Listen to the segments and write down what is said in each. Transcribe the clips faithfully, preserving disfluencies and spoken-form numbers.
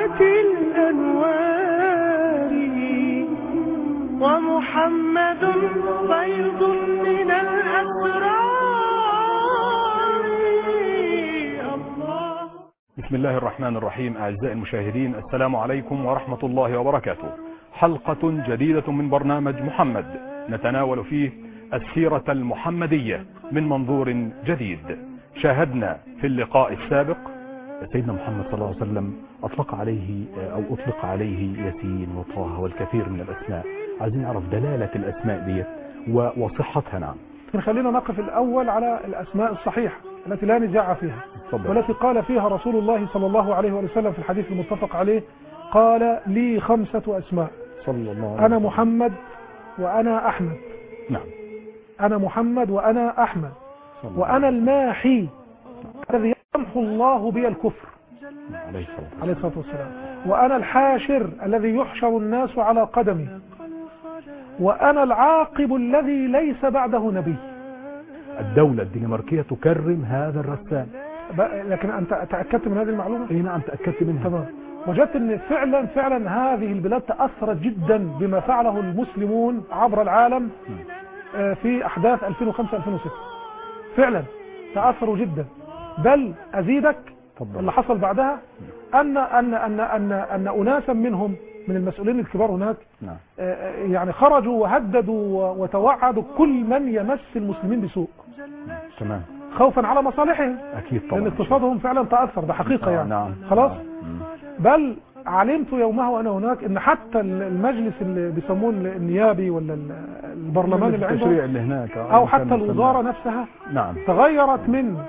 بنعمة الأنوار، ومحمد فيض من الأسرار. الله. بسم الله الرحمن الرحيم. أعزائي المشاهدين، السلام عليكم ورحمة الله وبركاته. حلقة جديدة من برنامج محمد، نتناول فيه السيرة المحمدية من منظور جديد. شاهدنا في اللقاء السابق سيدنا محمد صلى الله عليه وسلم أطلق عليه أو أطلق عليه ياسين وطه والكثير من الأسماء. عايزين نعرف دلالة الأسماء دي وصحتها. نعم، خلينا نقف الأول على الأسماء الصحيحة التي لا نزاع فيها، صدق. والتي قال فيها رسول الله صلى الله عليه وسلم في الحديث المتفق عليه، قال لي خمسة أسماء، صلى الله عليه وسلم. أنا محمد وأنا أحمد. نعم، أنا محمد وأنا أحمد، وأنا الماحي الذي يمحو الله بي الكفر عليه الصلاة والسلام، وأنا الحاشر الذي يحشر الناس على قدمي، وأنا العاقب الذي ليس بعده نبي. الدولة الدنماركية تكرم هذا الرسام. لكن أنت تأكدت من هذه المعلومة؟ اي نعم، تأكدت منها. تمام. وجدت أن فعلا فعلا هذه البلاد تأثرت جدا بما فعله المسلمون عبر العالم في أحداث ألفين وخمسة ألفين وستة. فعلا تأثروا جدا. بل أزيدك طبعا. اللي حصل بعدها أن أن أن أن أن أناسا منهم من المسؤولين الكبار هناك نعم. يعني خرجوا وهددوا وتوعدوا كل من يمس المسلمين بسوء. تمام. خوفا على مصالحهم. أكيد طبعا. لأن اقتصادهم فعلا تأثر، ده حقيقة. آه يعني نعم. خلاص. نعم. بل علمت يومها وأنا هناك أن حتى المجلس اللي بيسموه النيابي ولا البرلمان اللي عندهم اللي هناك أو حتى الوزارة نفسها نعم. تغيرت من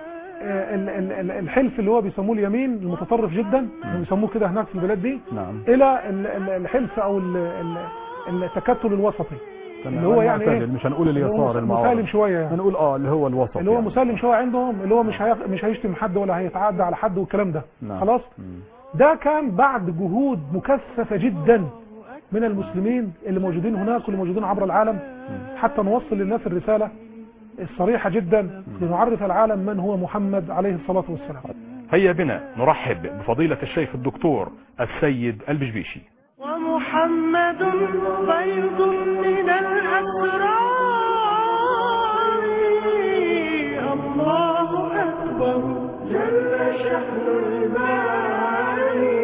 الحلف اللي هو بيسموه اليمين المتطرف جدا، بيسموه كده هناك في البلاد دي، نعم. الى الحلف او التكتل الوسطي اللي هو يعني ايه، مش هنقول اليسار مسالم شويه، يعني هنقول اه اللي هو الوسط، اللي هو يعني. مسالم شويه عندهم، اللي هو مش هي... مش هيشتم حد ولا هيتعدى على حد والكلام ده. نعم. خلاص. مم. ده كان بعد جهود مكثفه جدا من المسلمين اللي موجودين هناك واللي موجودين عبر العالم، مم. حتى نوصل للناس الرساله الصريحة جدا لنعرف العالم من هو محمد عليه الصلاة والسلام. هيا بنا نرحب بفضيلة الشيخ الدكتور السيد البشبيشي. ومحمد فيض من الأسرار. الله أكبر جل شأن الباري.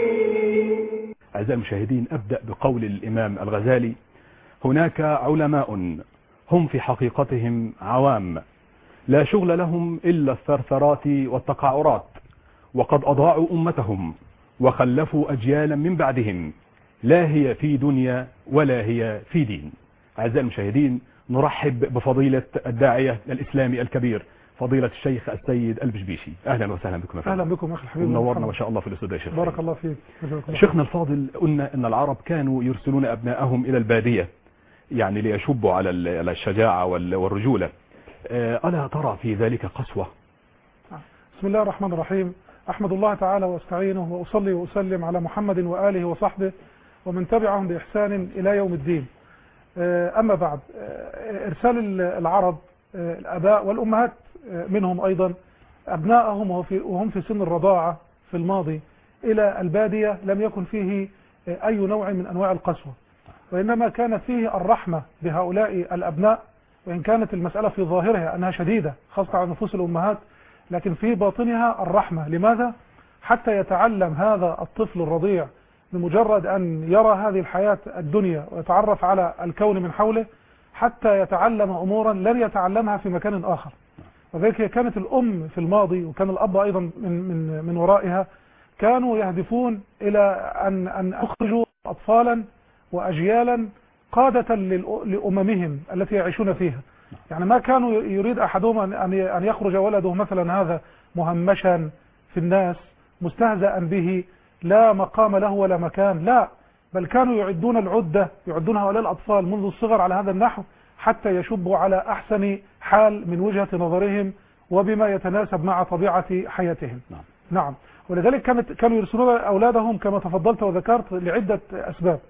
أعزائي المشاهدين، أبدأ بقول الإمام الغزالي: هناك علماء هم في حقيقتهم عوام، لا شغل لهم إلا الثرثرات والتقعرات، وقد أضاعوا أمتهم وخلفوا أجيالا من بعدهم، لا هي في دنيا ولا هي في دين. أعزائي المشاهدين، نرحب بفضيلة الداعية الإسلامي الكبير فضيلة الشيخ السيد البشبيشي. أهلا وسهلا بكم. أهلا بكم أخي الحبيب، منورنا ما شاء الله في الاستوديو يا شيخ. بارك الله فيك. شيخنا الفاضل، قلنا أن العرب كانوا يرسلون أبنائهم إلى البادية يعني ليشبوا على الشجاعة والرجولة. ألا ترى في ذلك قسوة؟ بسم الله الرحمن الرحيم. أحمد الله تعالى واستعينه وأصلي وأسلم على محمد وآله وصحبه ومن تبعهم بإحسان إلى يوم الدين. أما بعد، إرسال العرب الآباء والأمهات منهم أيضا أبنائهم وهم في سن الرضاعة في الماضي إلى البادية لم يكن فيه أي نوع من أنواع القسوة، وإنما كانت فيه الرحمة بهؤلاء الأبناء، وإن كانت المسألة في ظاهرها أنها شديدة خاصة على نفوس الأمهات، لكن في باطنها الرحمة. لماذا؟ حتى يتعلم هذا الطفل الرضيع بمجرد أن يرى هذه الحياة الدنيا ويتعرف على الكون من حوله، حتى يتعلم أمورا لن يتعلمها في مكان آخر. وذلك كانت الأم في الماضي، وكان الأب أيضا من, من, من ورائها، كانوا يهدفون إلى أن, أن أخرجوا أطفالا وأجيالا قادة لأممهم التي يعيشون فيها. يعني ما كانوا يريد أحدهم أن يخرج ولده مثلا هذا مهمشا في الناس مستهزأ به لا مقام له ولا مكان، لا، بل كانوا يعدون العدة، يعدون هؤلاء الأطفال منذ الصغر على هذا النحو حتى يشبوا على أحسن حال من وجهة نظرهم وبما يتناسب مع طبيعة حياتهم. نعم. نعم. ولذلك كانت كانوا يرسلون أولادهم كما تفضلت وذكرت لعدة أسباب.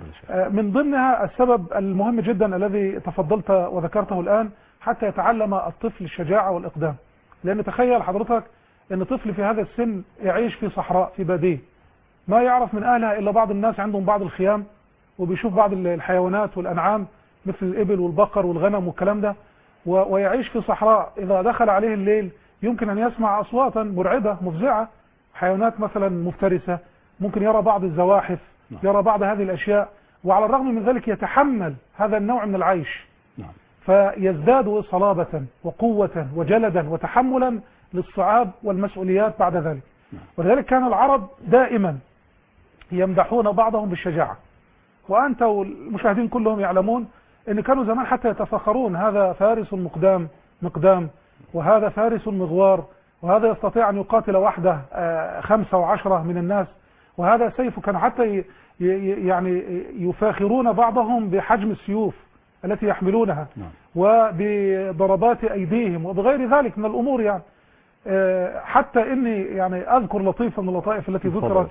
من ضمنها السبب المهم جدا الذي تفضلت وذكرته الآن، حتى يتعلم الطفل الشجاعة والإقدام. لأن تخيل حضرتك أن طفل في هذا السن يعيش في صحراء في بادية، ما يعرف من أهلها إلا بعض الناس عندهم بعض الخيام، وبيشوف بعض الحيوانات والأنعام مثل الإبل والبقر والغنم والكلام ده، ويعيش في صحراء. إذا دخل عليه الليل يمكن أن يسمع أصواتا مرعبة مفزعة، حيوانات مثلا مفترسة، ممكن يرى بعض الزواحف، يرى بعض هذه الأشياء، وعلى الرغم من ذلك يتحمل هذا النوع من العيش، فيزداد صلابة وقوة وجلدا وتحملا للصعاب والمسؤوليات بعد ذلك. ولذلك كان العرب دائما يمدحون بعضهم بالشجاعة، وأنت والمشاهدين كلهم يعلمون أن كانوا زمان حتى يتفخرون، هذا فارس مقدام مقدام، وهذا فارس مغوار، وهذا يستطيع أن يقاتل وحده خمسة وعشرة من الناس، وهذا سيف. كانوا حتى يعني يفاخرون بعضهم بحجم السيوف التي يحملونها وبضربات أيديهم وبغير ذلك من الأمور. يعني حتى إني يعني أذكر لطيفة من اللطائف التي ذكرت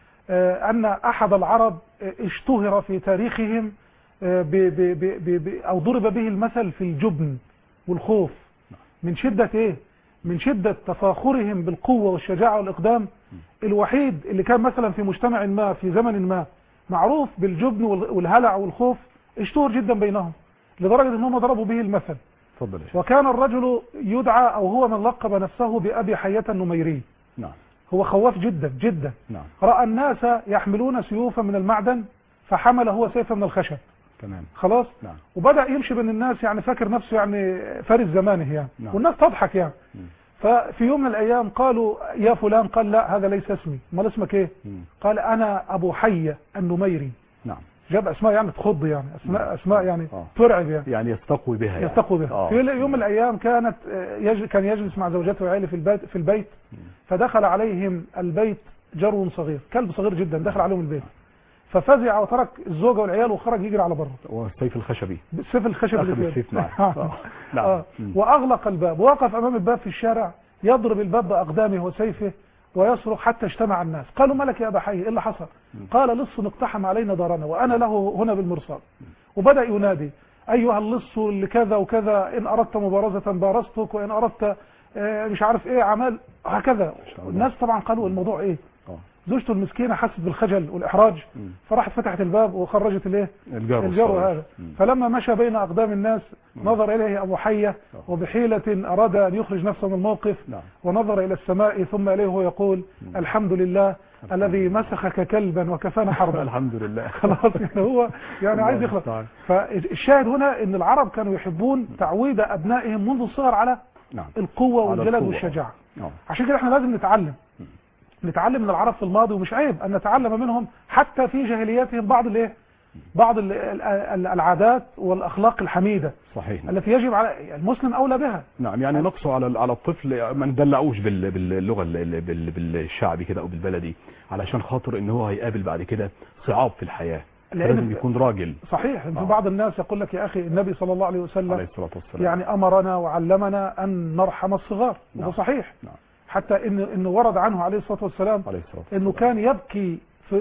أن أحد العرب اشتهر في تاريخهم ب ب ب ب أو ضرب به المثل في الجبن والخوف، من شدة إيه؟ من شدة تفاخرهم بالقوة والشجاعة والإقدام. الوحيد اللي كان مثلا في مجتمع ما في زمن ما معروف بالجبن والهلع والخوف اشتهر جدا بينهم، لدرجة أنهم ضربوا به المثل. وكان الرجل يدعى أو هو من لقب نفسه بأبي حية النميري. نعم. هو خواف جدا جدا. نعم. رأى الناس يحملون سيوفا من المعدن فحمل هو سيفا من الخشب. تمام. خلاص. نعم. وبدأ يمشي بين الناس، يعني فاكر نفسه يعني فارس زمانه يعني. نعم. والناس تضحك يعني. م. ففي يوم من الأيام قالوا يا فلان، قال لا هذا ليس اسمي. امال اسمك ايه؟ م. قال أنا أبو حية النميري. نعم. جاب اسماء يعني تخض، يعني اسماء اسماء يعني آه. ترعب يعني. يعني يستقوي بها يعني. يستقوي بها. آه. في يوم من الأيام كانت يج... كان يجلس مع زوجته وعياله في البيت في البيت م. فدخل عليهم البيت جرو صغير، كلب صغير جدا دخل عليهم البيت، ففزع وترك الزوجة والعيال وخرج يجري على بره. والسيف الخشبي. السيف الخشبي اللي فيه. نعم. آه. نعم. آه. وأغلق الباب، ووقف أمام الباب في الشارع يضرب الباب بأقدامه وسيفه ويصرخ حتى اجتمع الناس. قالوا مالك يا أبا حي، إيه اللي حصل؟ قال لص اقتحم علينا دارنا وأنا له هنا بالمرصاد. وبدأ ينادي أيها اللص اللي كذا وكذا، إن أردت مبارزة بارزتك، وإن أردت مش عارف إيه عمال هكذا. الناس طبعا قالوا الموضوع إيه؟ زوجته المسكينة حست بالخجل والإحراج، فراحت فتحت الباب وخرجت الايه الجرو هذا. فلما مشى بين أقدام الناس نظر إليه أبو حية وبحيلة أراد أن يخرج نفسه من الموقف، ونظر إلى السماء ثم إليه ويقول الحمد لله الذي مسخك كلبا وكفانا حربا. الحمد لله. خلاص يعني هو يعني عايز يخلص. فالشاهد هنا أن العرب كانوا يحبون تعويد أبنائهم منذ الصغر على القوة والجلد والشجاعة. عشان كده احنا لازم نتعلم نتعلم من العرب في الماضي، ومش عيب أن نتعلم منهم حتى في جاهليتهم بعض الايه بعض ال ال العادات والأخلاق الحميدة. صحيح. التي يجب على المسلم أولى بها. نعم. يعني نقصه على على الطفل، ما ندلعوش باللغة بالشعبي كده أو بالبلدي، علشان خاطر إن هو هيقابل بعد كده صعاب في الحياة، لازم يكون راجل. صحيح. في بعض الناس يقول لك يا أخي النبي صلى الله عليه وسلم عليه الصلاة والسلام يعني أمرنا وعلمنا أن نرحم الصغار. نعم. وده صحيح. نعم. حتى إن إنه ورد عنه عليه الصلاة والسلام إنه كان يبكي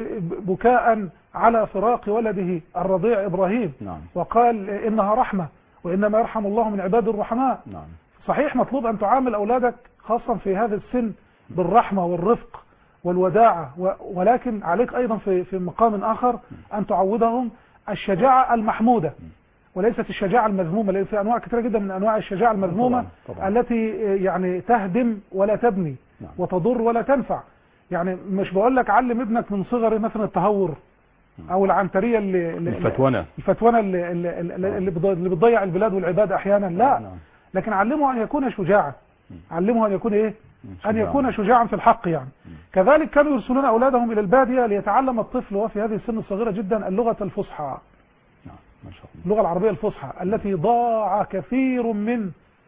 بكاء على فراق ولده الرضيع إبراهيم. نعم. وقال إنها رحمة وإنما يرحم الله من عباد الرحماء. نعم. صحيح مطلوب أن تعامل أولادك خاصة في هذا السن بالرحمة والرفق والوداعة، ولكن عليك أيضا في في مقام آخر أن تعودهم الشجاعة المحمودة وليست الشجاعة المذمومة، لأن في أنواع كثيرة جدا من أنواع الشجاعة المذمومة طبعًا. طبعًا. التي يعني تهدم ولا تبني. نعم. وتضر ولا تنفع. يعني مش بقول لك علم ابنك من صغره مثلا التهور أو العنترية اللي الفتونة الفتونة اللي, اللي, اللي, اللي بتضيع البلاد والعباد أحيانا. لا. نعم. لكن علمه أن يكون شجاعا. علمه أن يكون إيه أن يكون شجاعا في الحق يعني. م. كذلك كانوا يرسلون أولادهم إلى البادية ليتعلم الطفل وفي هذه السن الصغيرة جدا اللغة الفصحى. ما شاء الله. اللغة العربية الفصحى التي ضاع كثير من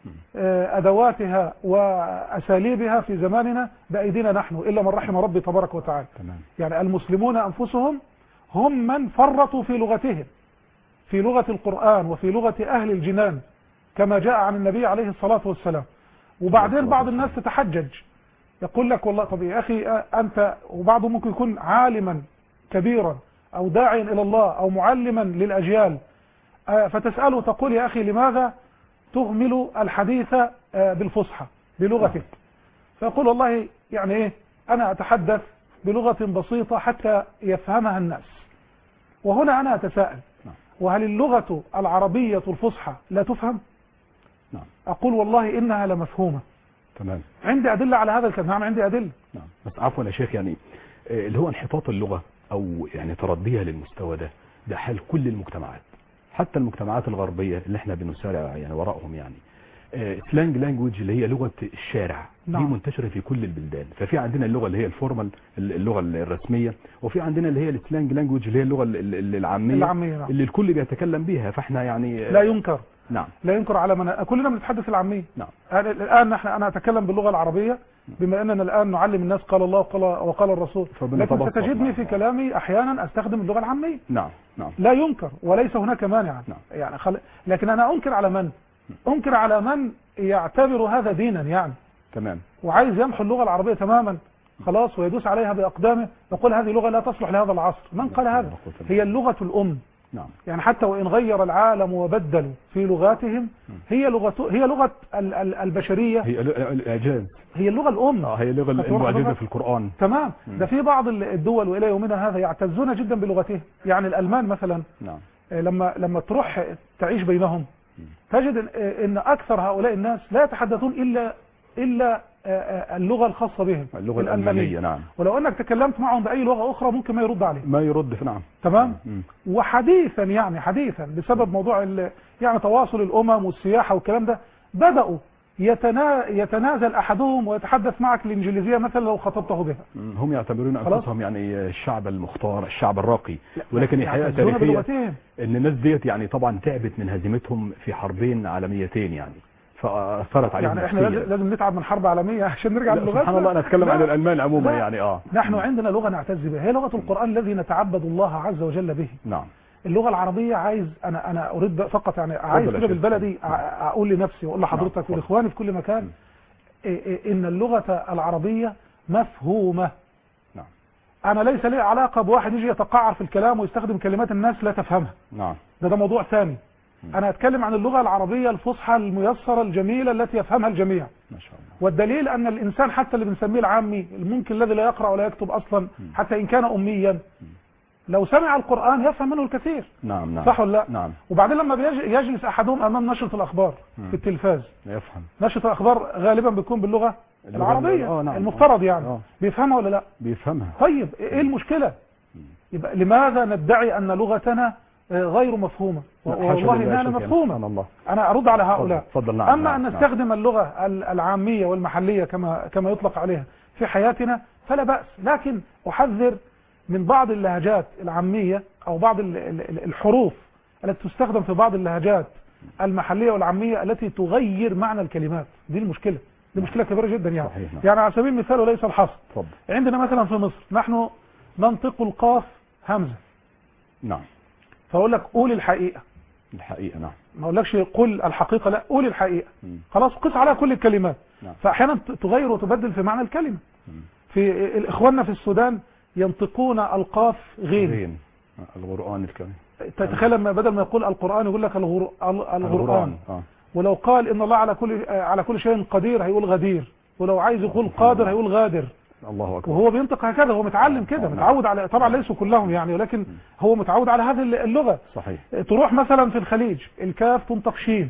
أدواتها وأساليبها في زماننا بأيدينا نحن إلا من رحم ربي تبارك وتعالى. تمام. يعني المسلمون أنفسهم هم من فرطوا في لغتهم، في لغة القرآن وفي لغة أهل الجنان كما جاء عن النبي عليه الصلاة والسلام. وبعدين بعض الناس تتحجج يقول لك والله طب يا أخي أنت، وبعضهم ممكن يكون عالما كبيرا أو داعيا إلى الله أو معلما للأجيال، فتسأله تقول يا أخي لماذا تهمل الحديث بالفصحى بلغتك؟ فيقول والله يعني إيه أنا أتحدث بلغة بسيطة حتى يفهمها الناس. وهنا أنا أتساءل، وهل اللغة العربية الفصحى لا تفهم؟ نعم. أقول والله إنها لمفهومة. تمام. عندي أدلة على هذا الكلام. نعم عندي أدلة. نعم. بس عفوا يا شيخ، يعني اللي هو انحطاط اللغة أو يعني ترديها للمستوى ده ده حال كل المجتمعات، حتى المجتمعات الغربية اللي احنا بنسارع يعني وراءهم. يعني سلانج لانجويج اللي هي لغة الشارع، نعم. دي منتشرة في كل البلدان. ففي عندنا اللغة اللي هي الفورمال، اللغة الرسمية، وفي عندنا اللي هي السلانج لانجويج اللي هي اللغة العامية, العامية نعم. اللي الكل بيتكلم بيها. فاحنا يعني لا ينكر نعم لا ينكر على من كلنا بنتحدث العامية. نعم. الآن نحن أنا أتكلم باللغة العربية بما أننا الآن نعلم الناس قال الله وقال, وقال الرسول، لكن ستجدني في كلامي أحيانا أستخدم اللغة العامية. نعم نعم. لا ينكر وليس هناك مانع. نعم. يعني خل... لكن أنا أنكر على من؟ أنكر على من يعتبر هذا دينا يعني. تمام. وعايز يمحو اللغة العربية تماما خلاص ويدوس عليها بأقدامه، يقول هذه لغة لا تصلح لهذا العصر. من قال هذا؟ هي اللغة الأم. نعم. يعني حتى وإن غير العالم وبدلوا في لغاتهم، هي لغة هي لغة البشرية، هي الإعجاز، هي اللغة الأم. اه هي اللغة المعجزة في القرآن. تمام. ده في بعض الدول وإلى يومنا هذا يعتزون جدا بلغتهم. يعني الألمان مثلا، نعم. لما لما تروح تعيش بينهم تجد ان اكثر هؤلاء الناس لا يتحدثون الا الا اللغه الخاصه بهم، اللغه الالمانيه. نعم. ولو انك تكلمت معهم باي لغه اخرى ممكن ما يرد عليه، ما يرد. نعم. تمام. مم. وحديثا يعني حديثا بسبب موضوع يعني تواصل الامم والسياحه والكلام ده بداوا يتنا يتنازل احدهم ويتحدث معك الانجليزيه مثلا لو خاطبته بها. هم يعتبرون انفسهم يعني الشعب المختار، الشعب الراقي، ولكن الحقيقه تاريخيا ان الناس ديت يعني طبعا تعبت من هزيمتهم في حربين عالميتين يعني، فاثرت عليهم. يعني احنا لازم نتعب من حرب عالميه عشان نرجع للغات. سبحان الله. انا اتكلم عن الالمان عموما يعني. اه نحن عندنا لغه نعتز بها، هي لغه القران الذي نتعبد الله عز وجل به. نعم. اللغة العربية عايز أنا أنا أريد فقط يعني عايز كده بالبلدي أقول لنفسي وأقول لحضرتك والإخواني في كل مكان إن اللغة العربية مفهومة. نعم. أنا ليس لي علاقة بواحد يجي يتقعر في الكلام ويستخدم كلمات الناس لا تفهمها. نعم. ده ده موضوع ثاني. أنا أتكلم عن اللغة العربية الفصحى الميسرة الجميلة التي يفهمها الجميع. ما شاء الله. والدليل أن الإنسان حتى اللي بنسميه العامي الممكن الذي لا يقرأ ولا يكتب أصلا حتى إن كان أميا لو سمع القرآن يفهم منه الكثير. نعم نعم. صح ولا لا؟ نعم. وبعدين لما يجلس أحدهم أمام نشرة الأخبار مم. في التلفاز يفهم. نشرة الأخبار غالبا بيكون باللغة العربية. أوه نعم. المفترض يعني أوه. بيفهمها ولا لا؟ بيفهمها. طيب إيه المشكلة؟ يبقى لماذا ندعي أن لغتنا غير مفهومة؟ والله إنها مفهومة. الله. أنا أرد على هؤلاء. فضل. نعم. أما نعم. أن نستخدم اللغة العامية والمحلية كما كما يطلق عليها في حياتنا فلا بأس، لكن أحذر من بعض اللهجات العامية أو بعض الحروف التي تستخدم في بعض اللهجات المحلية والعامية التي تغير معنى الكلمات. دي المشكلة، دي مشكلة كبيرة جدا يعني. صحيح. يعني على سبيل المثال وليس الحصر، طب. عندنا مثلا في مصر نحن ننطق القاف همزة. نعم. فأقول لك قول الحقيقة. الحقيقة. نعم. ما أقولكش قل الحقيقة، لا قول الحقيقة. م. خلاص قس عليها كل الكلمات. نعم. فأحيانا تغير وتبدل في معنى الكلمة. م. في إخواننا في السودان ينطقون القاف غين. غين. القرآن الكريم. تتخيل لما بدل ما يقول القرآن يقول لك الغر... القرآن. آه. ولو قال إن الله على كل على كل شيء قدير هيقول غدير، ولو عايز يقول قادر هيقول غادر. الله أكبر. وهو بينطق هكذا، هو متعلم كده، متعود على، طبعا ليسوا كلهم يعني، ولكن هو متعود على هذه اللغة. صحيح. تروح مثلا في الخليج الكاف تنطق شين،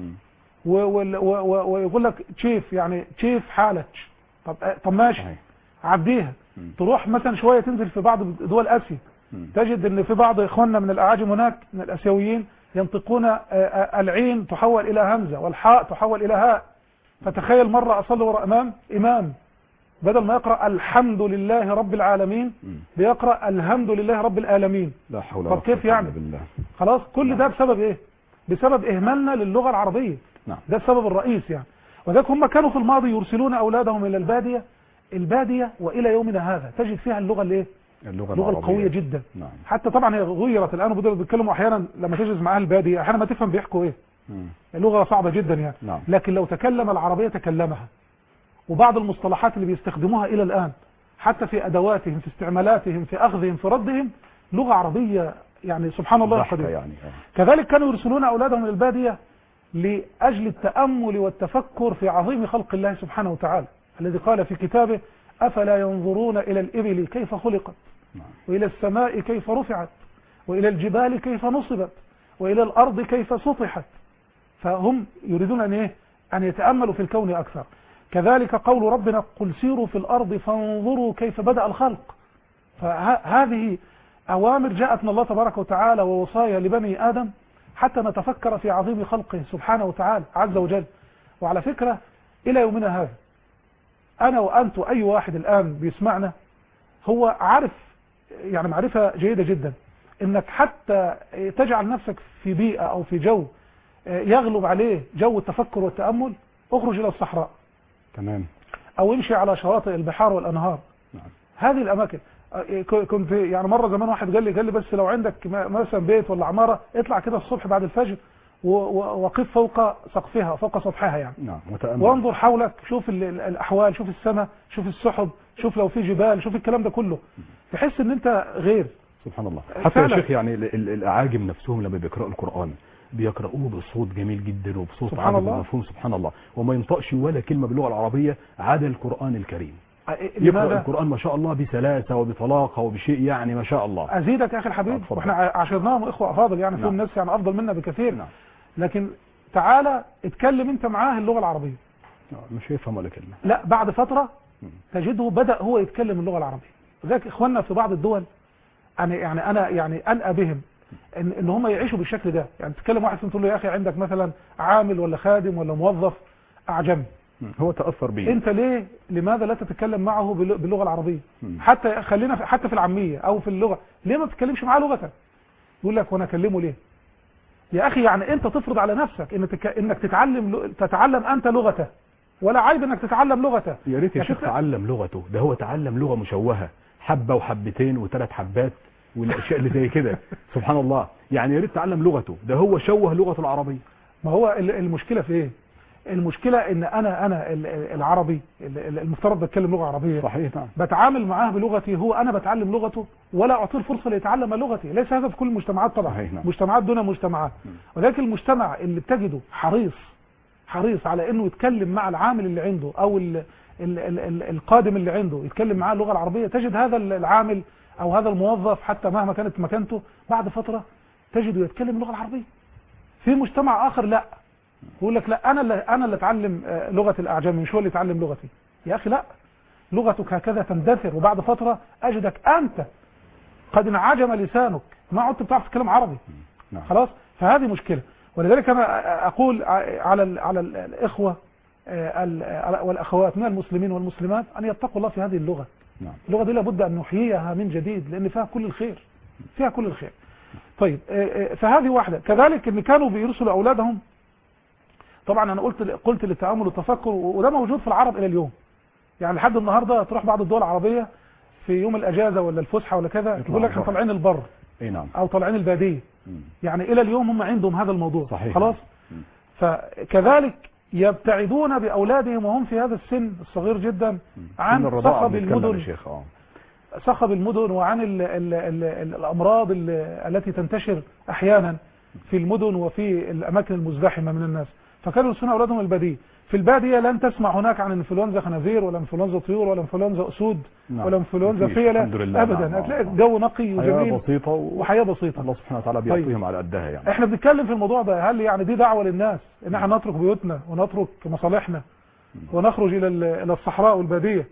ويقول لك تشيف يعني تشيف حالك. طب طب ماشي عديها. تروح مثلا شوية تنزل في بعض دول آسيا تجد ان في بعض اخواننا من الاعاجم هناك من الاسيويين ينطقون العين تحول الى همزة والحاء تحول الى هاء. فتخيل مرة اصلي وراء امام امام بدل ما يقرأ الحمد لله رب العالمين بيقرأ الحمد لله رب العالمين. لا حول ولا قوة الا بالله. خلاص كل نعم. ده بسبب ايه؟ بسبب اهمالنا للغة العربية. نعم. ده السبب الرئيس يعني. وذلك هم كانوا في الماضي يرسلون اولادهم الى البادية البادية والى يومنا هذا تجد فيها اللغة الايه؟ اللغة, اللغة القوية جدا. نعم. حتى طبعا هي غيرت الان وبدأوا بيتكلموا احيانا لما تجلس مع اهل البادية احيانا ما تفهم بيحكوا ايه. مم. اللغة صعبة جدا يعني. نعم. لكن لو تكلم العربية تكلمها. وبعض المصطلحات اللي بيستخدموها الى الان حتى في ادواتهم في استعمالاتهم في اخذهم في ردهم لغة عربية يعني سبحان الله القدير. يعني. كذلك كانوا يرسلون اولادهم الى البادية لاجل التأمل والتفكر في عظيم خلق الله سبحانه وتعالى الذي قال في كتابه أفلا ينظرون إلى الإبل كيف خلقت وإلى السماء كيف رفعت وإلى الجبال كيف نصبت وإلى الأرض كيف سطحت. فهم يريدون أن إيه؟ أن يتأملوا في الكون أكثر. كذلك قول ربنا قل سيروا في الأرض فانظروا كيف بدأ الخلق. فهذه أوامر جاءت من الله تبارك وتعالى ووصايا لبني آدم حتى نتفكر في عظيم خلقه سبحانه وتعالى عز وجل. وعلى فكرة إلى يومنا هذا أنا وأنت وأي واحد الآن بيسمعنا هو عارف يعني معرفة جيدة جدا إنك حتى تجعل نفسك في بيئة أو في جو يغلب عليه جو التفكر والتأمل، اخرج إلى الصحراء تمام، أو امشي على شواطئ البحار والأنهار. نعم. هذه الأماكن كنت يعني مرة زمان واحد قال لي قال لي بس لو عندك مثلا بيت ولا عمارة اطلع كده الصبح بعد الفجر وقف فوق سقفها فوق سطحها يعني. نعم. وتأمل. وانظر حولك، شوف الأحوال، شوف السماء، شوف السحب، شوف لو في جبال، شوف الكلام ده كله، تحس ان انت غير. سبحان الله. حتى يا شيخ يعني الأعاجم نفسهم لما بيقرأوا القرآن بيقرأوه بصوت جميل جدا وبصوت عذب ومفهوم سبحان الله، وما ينطقش ولا كلمة باللغة العربية عدا القرآن الكريم. يقرأ القرآن ما شاء الله بسلاسة وبطلاقة وبشيء يعني ما شاء الله. أزيدك يا أخي الحبيب، واحنا عاشرناهم إخوة أفاضل يعني. نعم. فيهم ناس يعني أفضل منا بكثير. نعم. لكن تعالى اتكلم انت معاه اللغة العربية مش هيفهم ولا كلمة. لا بعد فترة تجده بدأ هو يتكلم اللغة العربية. لذلك إخواننا في بعض الدول أنا يعني أنا يعني أنأى بهم إن, إن هم يعيشوا بالشكل ده. يعني تتكلم واحد تقول له يا أخي عندك مثلا عامل ولا خادم ولا موظف أعجمي، هو تأثر بيه. أنت ليه لماذا لا تتكلم معه باللغة العربية؟ حتى خلينا في حتى في العامية أو في اللغة، ليه ما تتكلمش معاه لغة؟ يقول لك وأنا أكلمه ليه؟ يا أخي يعني أنت تفرض على نفسك إنك إنك تتعلم تتعلم أنت لغته، ولا عيب إنك تتعلم لغته. يا ريت يا شيخ تعلم لغته، ده هو تعلم لغة مشوهة، حبة وحبتين وثلاث حبات والاشياء اللي زي كده. سبحان الله. يعني يا ريت تعلم لغته، ده هو شوه لغته العربيه. ما هو المشكله في ايه؟ المشكله ان انا انا العربي المفترض بتكلم لغه عربيه صحيح. نعم. بتعامل معاه بلغتي، هو انا بتعلم لغته ولا اعطيه الفرصه ليتعلم لغتي. ليس هذا في كل المجتمعات طبعا. صحيح. نعم. مجتمعات دون مجتمعات. وذلك المجتمع اللي بتجده حريص حريص على انه يتكلم مع العامل اللي عنده او ال ال ال ال القادم اللي عنده يتكلم معاه اللغه العربيه، تجد هذا العامل او هذا الموظف حتى مهما كانت مكانته بعد فترة تجده يتكلم اللغة العربية. في مجتمع اخر لا، يقول لك لا انا اللي انا اللي اتعلم لغة الاعجم مش هو اللي يتعلم لغتي. يا اخي لا، لغتك هكذا تندثر وبعد فترة اجدك انت قد انعجم لسانك، ما عدت بتعرف تتكلم عربي. نعم. خلاص. فهذه مشكلة. ولذلك انا اقول على ال على ال الاخوة والاخوات من المسلمين والمسلمات ان يتقوا الله في هذه اللغة. نعم. اللغة دي لابد أن نحييها من جديد لأن فيها كل الخير، فيها كل الخير. طيب فهذه واحدة. كذلك إن كانوا بيرسلوا أولادهم، طبعا أنا قلت قلت للتأمل والتفكر، وده موجود في العرب إلى اليوم. يعني لحد النهاردة تروح بعض الدول العربية في يوم الأجازة ولا الفسحة ولا كذا يقول لك احنا طالعين البر. اي نعم. أو طالعين البادية. يعني إلى اليوم هم عندهم هذا الموضوع. صحيح. خلاص. فكذلك يبتعدون بأولادهم وهم في هذا السن الصغير جدا عن صخب المدن، صخب المدن وعن ال ال ال ال الأمراض التي تنتشر أحيانا في المدن وفي الأماكن المزدحمة من الناس. فكانوا يرسلون أولادهم البادية. في البادية لن تسمع هناك عن انفلونزا خنازير ولا انفلونزا طيور ولا انفلونزا أسود. نعم. ولا انفلونزا فيلة أبدا. نعم. هتلاقي الجو نقي وجميل بسيطة و... وحياة بسيطة. الله سبحانه وتعالى بيعطيهم. طيب. على قدها يعني. احنا بنتكلم في الموضوع ده، هل يعني دي دعوة للناس ان احنا نترك بيوتنا ونترك مصالحنا ونخرج الى الى الصحراء والبادية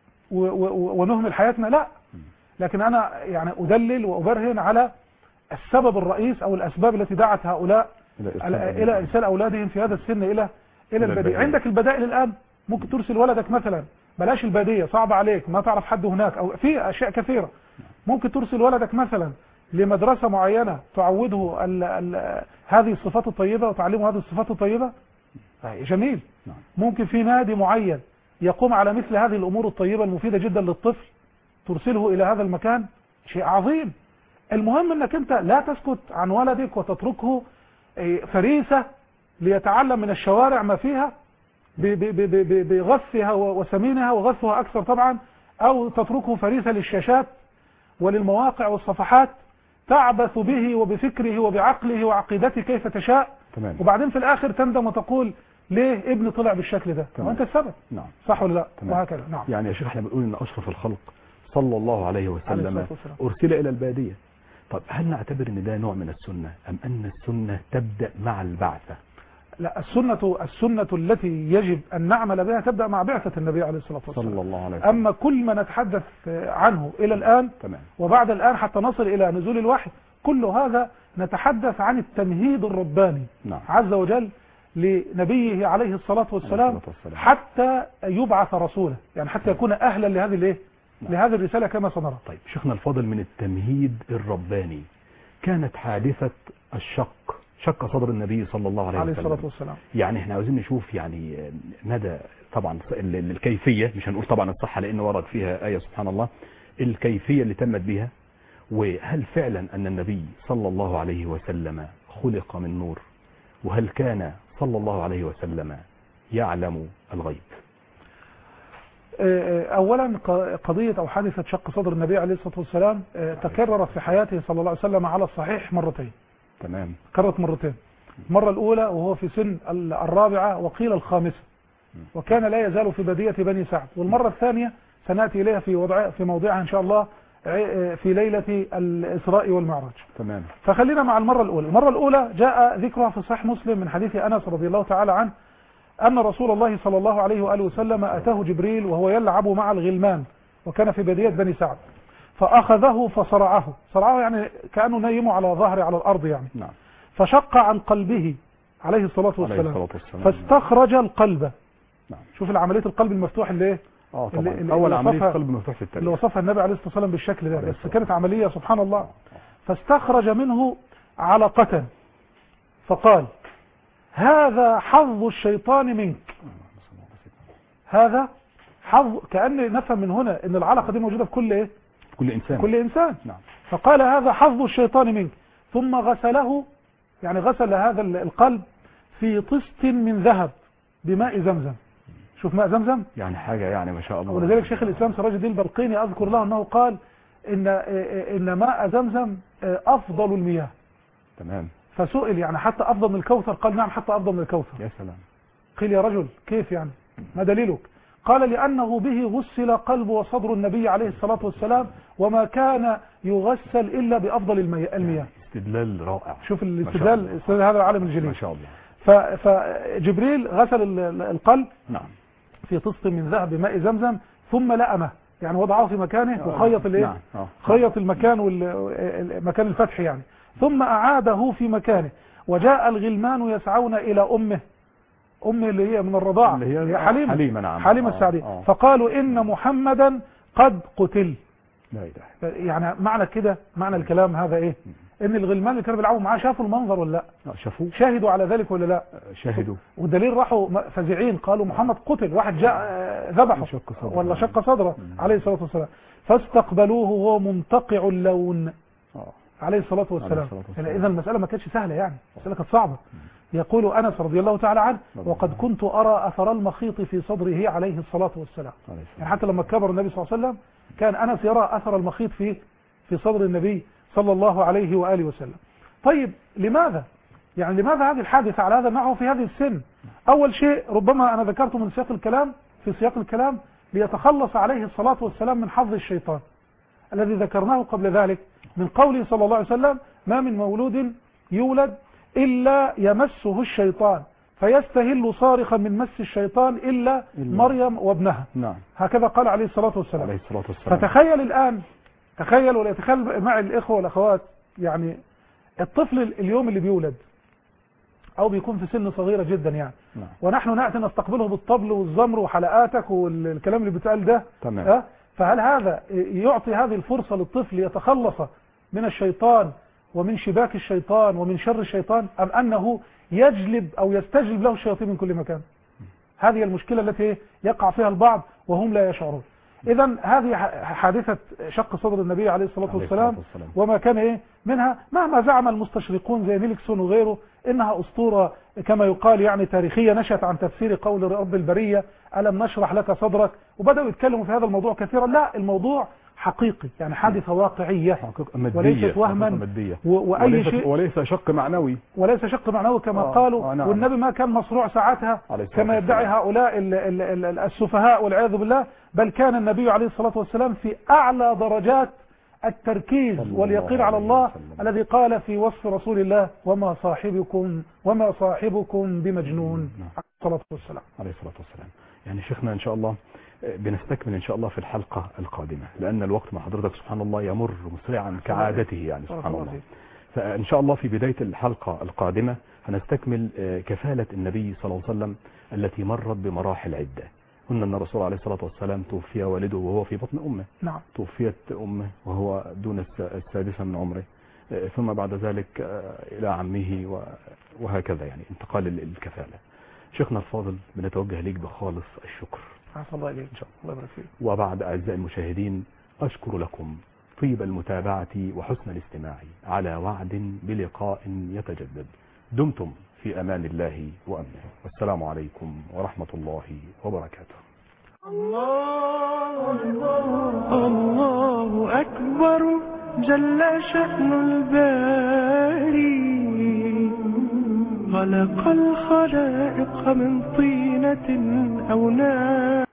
ونهمل حياتنا؟ لا. لكن انا يعني ادلل وابرهن على السبب الرئيس او الاسباب التي دعت هؤلاء الى ارسال اولادهم في هذا السن الى الى البادية. عندك البدائل الان، ممكن ترسل ولدك مثلا، بلاش البادية صعب عليك ما تعرف حد هناك او في اشياء كثيرة، ممكن ترسل ولدك مثلا لمدرسة معينة تعوده ال ال هذه الصفات الطيبة وتعلمه هذه الصفات الطيبة. جميل. ممكن في نادي معين يقوم على مثل هذه الأمور الطيبة المفيدة جدا للطفل، ترسله إلى هذا المكان، شيء عظيم. المهم أنك أنت لا تسكت عن ولدك وتتركه فريسة ليتعلم من الشوارع ما فيها بغثها وسمينها وغثها أكثر طبعا، أو تتركه فريسة للشاشات وللمواقع والصفحات تعبث به وبفكره وبعقله وعقيدته كيف تشاء. تمام. وبعدين في الآخر تندم وتقول ليه ابني طلع بالشكل ده؟ تمام. وانت السبب. نعم. صح ولا لا؟ تمام. وهكذا. نعم. يعني يا شيخ احنا بنقول ان اشرف الخلق صلى الله عليه وسلم عليه الصلاة والسلام. ارسل الى الباديه. طب هل نعتبر ان ده نوع من السنه ام ان السنه تبدا مع البعثه؟ لا، السنة السنة التي يجب أن نعمل بها تبدأ مع بعثة النبي عليه الصلاة والسلام. صلى الله عليه وسلم. أما كل ما نتحدث عنه إلى الآن تمام. وبعد الآن حتى نصل إلى نزول الوحي، كل هذا نتحدث عن التمهيد الرباني نعم. عز وجل لنبيه عليه الصلاة والسلام عليه الصلاة والسلام. حتى يبعث رسوله، يعني حتى يكون أهلا لهذه الايه؟ نعم. لهذه الرسالة كما سنرى. طيب شيخنا الفاضل، من التمهيد الرباني كانت حادثة الشق، شق صدر النبي صلى الله عليه, عليه وسلم. الصلاة والسلام. يعني احنا عاوزين نشوف يعني مدى طبعا ال- ال- الكيفية، مش هنقول طبعا الصحة لأن ورد فيها آية سبحان الله، الكيفية اللي تمت بها، وهل فعلا أن النبي صلى الله عليه وسلم خلق من نور، وهل كان صلى الله عليه وسلم يعلم الغيب؟ أولا قضية أو حادثة شق صدر النبي عليه الصلاة والسلام تكررت في حياته صلى الله عليه وسلم على الصحيح مرتين. تمام. كررت مرتين. المرة الأولى وهو في سن الرابعة وقيل الخامسة، وكان لا يزال في بدية بني سعد. والمرة الثانية سنأتي إليها في وضع في موضعها إن شاء الله في ليلة الإسراء والمعراج. تمام. فخلينا مع المرة الأولى. المرة الأولى جاء ذكرها في صحيح مسلم من حديث أنس رضي الله تعالى عنه أن رسول الله صلى الله عليه وآله وسلم أتاه جبريل وهو يلعب مع الغلمان، وكان في بدية بني سعد، فأخذه فصرعه. صرعه يعني كأنه نايمه على ظهره على الأرض يعني. نعم. فشق عن قلبه عليه الصلاة والسلام, عليه الصلاة والسلام. فاستخرج القلب. نعم. شوف العملية القلب المفتوح اللي ايه؟ اه طبعا اللي اول اللي عملية وصفها قلب مفتوح في التاريخ اللي وصفها النبي عليه الصلاة والسلام بالشكل ده، عليه بس الصلاة كانت عملية سبحان الله. فاستخرج منه علقة فقال: هذا حظ الشيطان منك. هذا حظ، كأن نفهم من هنا ان العلقة دي موجودة في كل ايه؟ كل انسان. كل انسان. نعم. فقال: هذا حظ الشيطان منك. ثم غسله، يعني غسل هذا القلب في طست من ذهب بماء زمزم. شوف ماء زمزم يعني حاجة يعني ما شاء الله. ولذلك شيخ الإسلام سراج الدين البلقيني أذكر له أنه قال إن إن ماء زمزم أفضل المياه. تمام. فسئل يعني حتى أفضل من الكوثر؟ قال: نعم حتى أفضل من الكوثر. يا سلام. قيل: يا رجل كيف يعني؟ ما دليلك؟ قال: لأنه به غسل قلب وصدر النبي عليه الصلاة والسلام، وما كان يغسل إلا بأفضل المياه. استدلال رائع. شوف الاستدلال، استدلال هذا العالم الجليل ما شاء الله. فجبريل غسل القلب نعم في طست من ذهب بماء زمزم، ثم لأمه، يعني وضعه في مكانه وخيط الايه؟ نعم. آه. خيط المكان والمكان الفتح يعني، ثم أعاده في مكانه. وجاء الغلمان يسعون إلى أمه، أمه اللي هي من الرضاعة اللي هي حليمة حليمة. نعم. حليمة آه. السعدية. آه. فقالوا: إن محمدا قد قتل. لا إله. يعني معنى كده، معنى الكلام هذا إيه؟ إن الغلمان اللي كانوا بيلعبوا معاه شافوا المنظر ولا لا؟ شافوه. شاهدوا على ذلك ولا لا؟ شاهدوا. والدليل راحوا فزعين قالوا: محمد قتل، واحد جاء ذبحه ولا شق صدره عليه الصلاة والسلام. فاستقبلوه وهو منتقع اللون عليه الصلاة والسلام. إذا المسألة ما كانتش سهلة، يعني المسألة كانت صعبة. يقول أنس رضي الله تعالى عنه: وقد كنت أرى أثر المخيط في صدره عليه الصلاة والسلام. يعني حتى لما كبر النبي صلى الله عليه وسلم كان أنس يرى أثر المخيط في في صدر النبي صلى الله عليه وآله وسلم. طيب لماذا؟ يعني لماذا هذه الحادثة على هذا النحو في هذه السن؟ أول شيء ربما أنا ذكرته من سياق الكلام، في سياق الكلام ليتخلص عليه الصلاة والسلام من حظ الشيطان الذي ذكرناه قبل ذلك من قوله صلى الله عليه وسلم: ما من مولود يولد إلا يمسه الشيطان فيستهل صارخا من مس الشيطان إلا مريم وابنها. نعم. هكذا قال عليه الصلاة والسلام. عليه الصلاة والسلام. فتخيل الآن، تخيل ولا يتخيل مع الإخوة والأخوات، يعني الطفل اليوم اللي بيولد أو بيكون في سن صغيرة جدا يعني، نعم. ونحن نأتي نستقبله بالطبل والزمر وحلقاتك والكلام اللي بيتقال ده. تمام. أه؟ فهل هذا يعطي هذه الفرصة للطفل يتخلص من الشيطان ومن شباك الشيطان ومن شر الشيطان، أم أنه يجلب أو يستجلب له الشياطين من كل مكان؟ هذه المشكلة التي يقع فيها البعض وهم لا يشعرون. إذا هذه حادثة شق صدر النبي عليه الصلاة والسلام، وما كان إيه منها، مهما زعم المستشرقون زي نيلكسون وغيره إنها أسطورة كما يقال يعني تاريخية نشأت عن تفسير قول رب البرية: ألم نشرح لك صدرك، وبدأوا يتكلموا في هذا الموضوع كثيرا. لا، الموضوع حقيقي، يعني حادثة واقعية حقيقة مادية، وليست وهما مادية. و- وأي وليس شيء، وليس شق معنوي، وليس شق معنوي كما آه قالوا. آه نعم. والنبي ما كان مصروع ساعتها عليه الصلاة كما يدعي والسلام. هؤلاء ال- ال- ال- السفهاء والعياذ بالله، بل كان النبي عليه الصلاة والسلام في أعلى درجات التركيز صلى واليقين الله على عليه الله، وسلم. الذي قال في وصف رسول الله: وما صاحبكم وما صاحبكم بمجنون، نعم. عليه الصلاة والسلام. عليه الصلاة والسلام. يعني شيخنا إن شاء الله بنستكمل إن شاء الله في الحلقة القادمة، لأن الوقت مع حضرتك سبحان الله يمر مسرعا كعادته يعني سبحان الله. فإن شاء الله في بداية الحلقة القادمة هنستكمل كفالة النبي صلى الله عليه وسلم التي مرت بمراحل عدة. قلنا أن الرسول عليه الصلاة والسلام توفي والده وهو في بطن أمه. نعم. توفيت أمه وهو دون السادسة من عمره، ثم بعد ذلك إلى عمه وهكذا، يعني انتقال الكفالة. شيخنا الفاضل بنتوجه ليك بخالص الشكر. عفى الله إليك إن شاء الله. الله يبارك فيك. وبعد أعزائي المشاهدين أشكر لكم طيب المتابعة وحسن الاستماع، على وعد بلقاء يتجدد. دمتم في أمان الله وأمنه، والسلام عليكم ورحمة الله وبركاته. الله الله الله أكبر جل شأن الباري، خلق الخلائق من طينة أو نار.